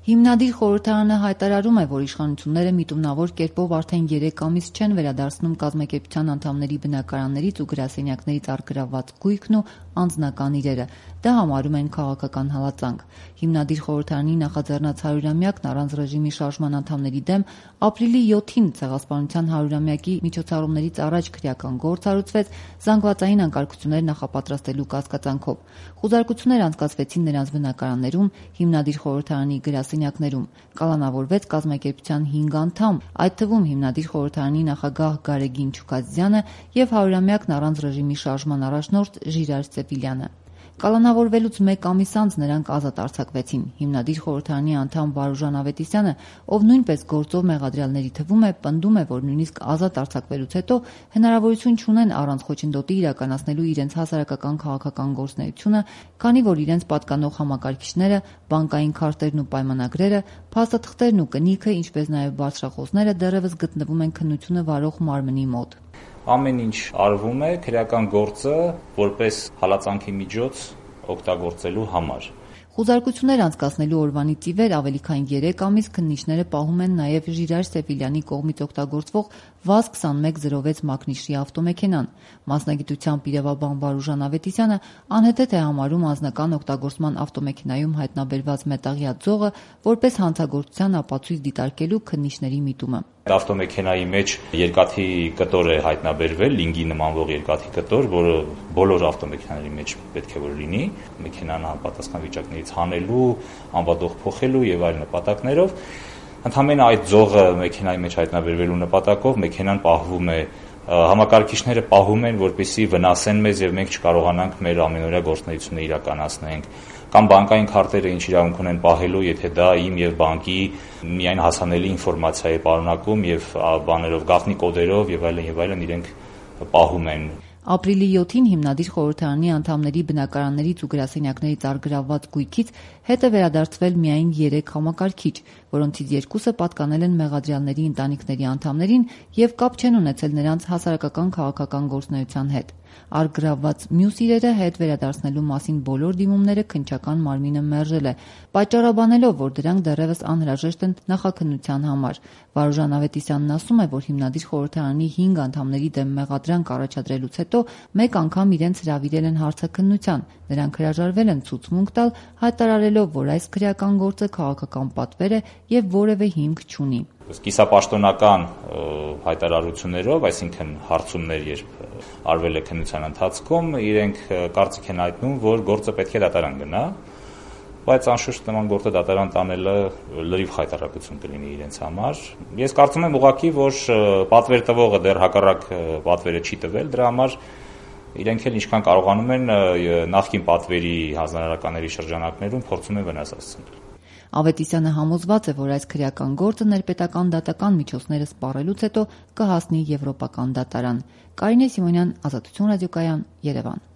Հիմնադիր խորհրդարանը հայտարարում է, որ իշխանությունները միտումնավոր կերպով արդեն 3 ամիս չեն վերադարձնում կազմակերպության անդամների բնակարաններից ու գրասենյակներից առգրավված գույքն ու անձնական իրերը։ Դա համարում են քաղաքական հալածանք։ Հիմնադիր խորհրդարանի նախաձեռնած 100-ամյակն առանց ռեժիմի շարժման անդամների դեմ ապրիլի 7-ին ցեղասպանության 100-ամյակի միջոցառումներից առաջ քրեական գործ հարուցվեց զանգվածային անկարգություններ նախապատրաստելու կասկածանքով։ Խուզարկություններ անցկացվեցին նրանց բնակարաններում, հիմնադիր խորհրդարանի գրասենյակներում։ Կալանավորվեց կազմակերպության 5 անդամ, այդ թվում հիմնադիր խորհրդարանի նախագահ Գարեգին Չուկազյանը եւ 100-ամյակն առանց ռեժիմի շարժման առաջնորդ Ժիրայր Սեֆիլյանը։ Կալանավորվելուց 1 ամիս անց նրանք ազատ արձակվեցին։ Հիմնադիր խորհրդարանի անդամ Վարուժան Ավետիսյանը, ով նույնպես գործով մեղադրյալների թվում է, պնդում է, որ նույնիսկ ազատ արձակվելուց հետո հնարավորություն չունեն առանց խոչընդոտի իրականացնելու իրենց հասարակական քաղաքական գործունեությունը, քանի որ իրենց պատկանող համակարգիչները, բանկային քարտերն ու պայմանագրերը, փաստաթղթերն ու կնիքը, ինչպես նաև բարձրախոսները դեռևս գտնվում են քննությունը վարող մարմնի մոտ։ Ամեն ինչ արվում է քրեական գործը որպես հալածանքի միջոց օգտագործելու համար։ Խուզարկություններ անցկացնելու օրվանից ի վեր ավելի քան 3 ամիս քննիչները պահում են նաև Ժիրայր Սեֆիլյանի կողմից օգտագործվող ՎԱԶ-2106 մակնիշրի ավտոմեքենան։ Մասնագիտությամբ իրավաբան Վարուժան Ավետիսյանը անհետեթ է համարում անձնական օգտագործման ավտոմեքենայում հայտնաբերված մետաղյա ձողը որպես հանցագործության ապացույց դիտարկելու քննիչների միտումը։ Ավտոմեքենայի մեջ երկաթի կտոր է հայտնաբերվել, լինգի նմանվող երկաթի կտոր, որը բոլոր ավտոմեքենաների մեջ պետք է որ լինի, մեքենան համապատասխան վիճակներից հանելու, անվադող փոխելու եւ այլ նպատակներով։ Ընդհանրապես այդ ձողը մեքենայի մեջ հայտնաբերվելու նպատակով մեքենան պահվում է, համակարգիչները պահում են, որպեսզի վնասեն մեզ եւ մենք չկարողանանք մեր ամենօրյա գործունեությունը իրականացնենք, կամ բանկային քարտերը ինչ իրավունք ունեն պահելու, եթե դա իմ եւ բանկի միայն հասանելի ինֆորմացիա է պարունակում եւ բաներով, գաղտնի կոդերով եւ այլն իրենք պահում են։ Ապրիլի 7-ին հիմնադիր խորհրդարանի անդամների բնակարաններից ու գրասենյակներից առգրավված գույքից հետ է վերադարձվել միայն 3 համակարգիչ, որոնցից 2-ը պատկանել են մեղադրյալների ընտանիքների անդամներին եւ կապ չեն ունեցել նրանց հասարակական քաղաքական գործունեության հետ։ Առգրավված մյուս իրերը հետ վերադարձնելու մասին բոլոր դիմումները քննչական մարմինը մերժել է, պատճառաբանելով, որ դրանք դեռևս անհրաժեշտ են նախաքննության համար։ Վարուժան Ավետիսյանն ասում է, որ հիմնադիր խորհրդարանի 5 անդամների դեմ մեղադրանք առաջադրելուց հետո մեկ անգամ իրենց հրավիրել են հարցաքննության։ Նրանք հրաժարվել են ցուցմունք տալ, հայտարարելով, որ այս քրեական գործը քաղաքական պատվեր է եւ որևէ հիմք չունի։ Կիսապաշտոնական հայտարարություններով, այսինքն հարցումներ, երբ արվել է քննության ընթացքում, իրենք կարծիք են հայտնում, որ գործը պետք է դատարան գնա, բայց անշուշտ նման գործը դատարան տանելը լրիվ խայտառակություն կլինի իրենց համար։ Ես կարծում եմ ուղղակի, որ պատվեր տվողը դեռ հակառակ պատվերը չի տվել, դրա համար իրենք էլ ինչքան կարողանում են նախկին պատվերի հանձնարարականների շրջանակներում փորձում են վնաս հասցնել։ Ավետիսյանը համոզված է, որ այս քրեական գործը ներպետական դատական միջոցները սպառելուց հետո կհասնի եվրոպական դատարան։ Կարինե Սիմոնյան, Ազատություն ռադիոկայան, Երևան։